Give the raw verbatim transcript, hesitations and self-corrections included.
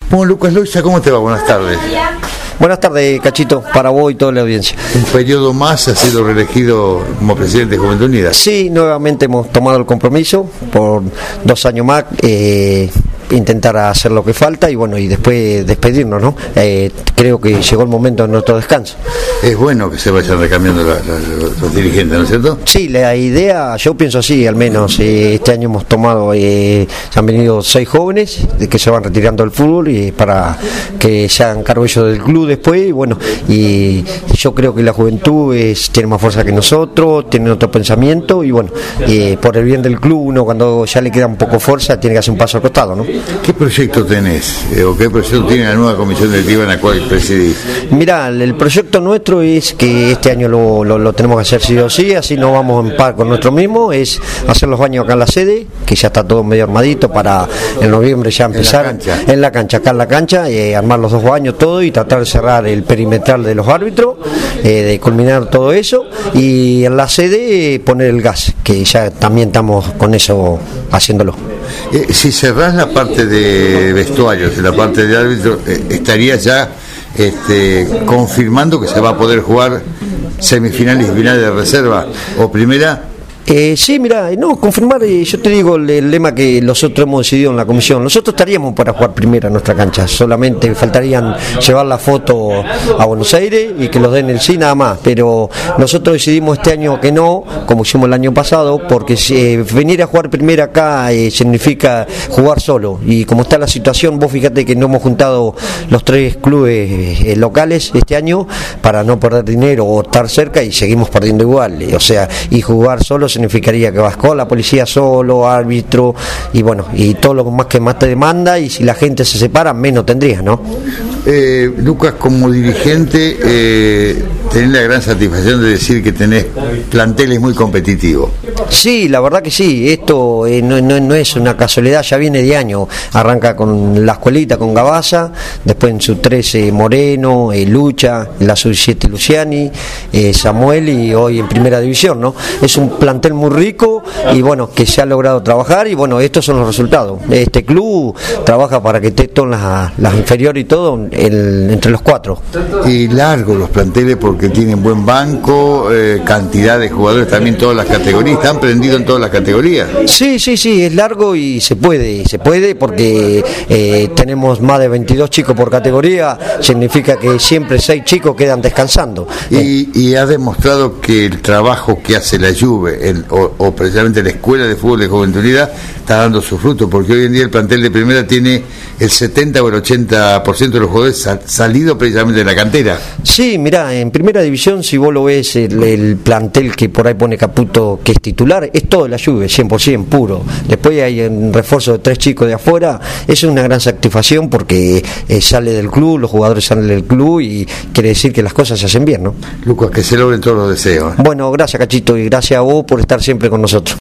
Bueno, Lucas Loisa, ¿cómo te va? Buenas tardes. Buenas tardes, Cachito, para vos y toda la audiencia. Un periodo más ha sido reelegido como presidente de Juventud Unida. Sí, nuevamente hemos tomado el compromiso por dos años más, eh, intentar hacer lo que falta y bueno, y después despedirnos, ¿no? Eh, creo que llegó el momento de nuestro descanso. Es bueno que se vayan recambiando la, la, los, los dirigentes, ¿no es cierto? Sí, la idea, yo pienso así, al menos eh, este año hemos tomado, eh, han venido seis jóvenes de que se van retirando del fútbol y para que se hagan cargo ellos del club después, y bueno, y yo creo que la juventud es, tiene más fuerza que nosotros, tiene otro pensamiento y bueno, eh, por el bien del club uno cuando ya le queda un poco fuerza tiene que hacer un paso al costado, ¿no? ¿Qué proyecto tenés eh, o qué proyecto tiene la nueva comisión directiva en la cual presidís? Mirá, el proyecto nuestro es que este año lo, lo, lo tenemos que hacer sí o sí, así no vamos en par con nuestro mismo, es hacer los baños acá en la sede, que ya está todo medio armadito para en noviembre ya empezar en la cancha, en la cancha acá en la cancha, eh, armar los dos baños todo y tratar de cerrar el perimetral de los árbitros, eh, de culminar todo eso y en la sede eh, poner el gas, que ya también estamos con eso haciéndolo. Eh, si cerrás la parte de vestuarios y la parte de árbitro, eh, estarías ya este, confirmando que se va a poder jugar semifinales y finales de reserva o primera. Eh, sí, mira, no, confirmar, eh, yo te digo el, el lema que nosotros hemos decidido en la comisión. Nosotros estaríamos para jugar primera en nuestra cancha, solamente faltarían llevar la foto a Buenos Aires y que los den el sí, nada más. Pero nosotros decidimos este año que no, como hicimos el año pasado, porque eh, venir a jugar primera acá eh, significa jugar solo. Y como está la situación, vos fíjate que no hemos juntado los tres clubes eh, locales este año para no perder dinero o estar cerca y seguimos perdiendo igual. Eh, o sea, y jugar solo significaría que vas con la policía solo, árbitro y bueno, y todo lo más que más te demanda, y si la gente se separa menos tendrías, ¿no? Eh, Lucas, como dirigente eh, tenés la gran satisfacción de decir que tenés planteles muy competitivos. Sí, la verdad que sí, esto eh, no, no, no es una casualidad, ya viene de año, arranca con la escuelita con Gabaza, después en sub trece Moreno, eh, Lucha, en la sub siete Luciani, eh, Samuel y hoy en primera división, ¿no? Es un plantel muy rico y bueno, que se ha logrado trabajar y bueno, estos son los resultados. Este club trabaja para que esté todas las, las inferiores y todo el, entre los cuatro. Y largos los planteles porque tienen buen banco, eh, cantidad de jugadores también, todas las categorías, están prendidos en todas las categorías. Sí, sí, sí, es largo y se puede, se puede porque eh, tenemos más de veintidós chicos por categoría, significa que siempre seis chicos quedan descansando. Y, y ha demostrado que el trabajo que hace la Juve el, o, o precisamente la Escuela de Fútbol de Juventud Unida está dando su fruto, porque hoy en día el plantel de primera tiene el setenta o el ochenta por ciento de los jugadores sal, salido precisamente de la cantera. Sí, mirá, en primera división, si vos lo ves, el, el plantel que por ahí pone Caputo, que es titular, es todo la Juve, cien por ciento puro. Después hay un refuerzo de tres chicos de afuera, eso es una gran satisfacción porque eh, sale del club, los jugadores salen del club y quiere decir que las cosas se hacen bien, ¿no? Lucas, que se logren todos los deseos. Bueno, gracias, Cachito, y gracias a vos por estar siempre con nosotros.